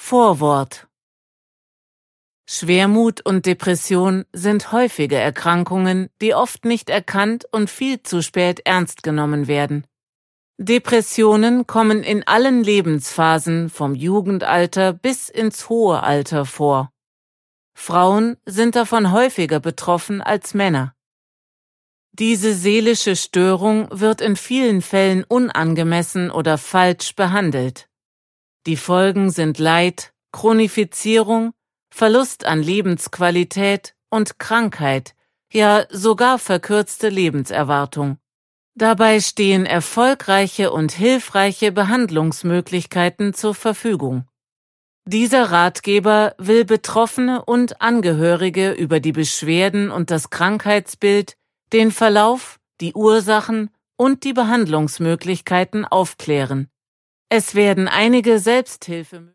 Vorwort. Schwermut und Depression sind häufige Erkrankungen, die oft nicht erkannt und viel zu spät ernst genommen werden. Depressionen kommen in allen Lebensphasen vom Jugendalter bis ins hohe Alter vor. Frauen sind davon häufiger betroffen als Männer. Diese seelische Störung wird in vielen Fällen unangemessen oder falsch behandelt. Die Folgen sind Leid, Chronifizierung, Verlust an Lebensqualität und Krankheit, ja sogar verkürzte Lebenserwartung. Dabei stehen erfolgreiche und hilfreiche Behandlungsmöglichkeiten zur Verfügung. Dieser Ratgeber will Betroffene und Angehörige über die Beschwerden und das Krankheitsbild, den Verlauf, die Ursachen und die Behandlungsmöglichkeiten aufklären. Es werden einige Selbsthilfe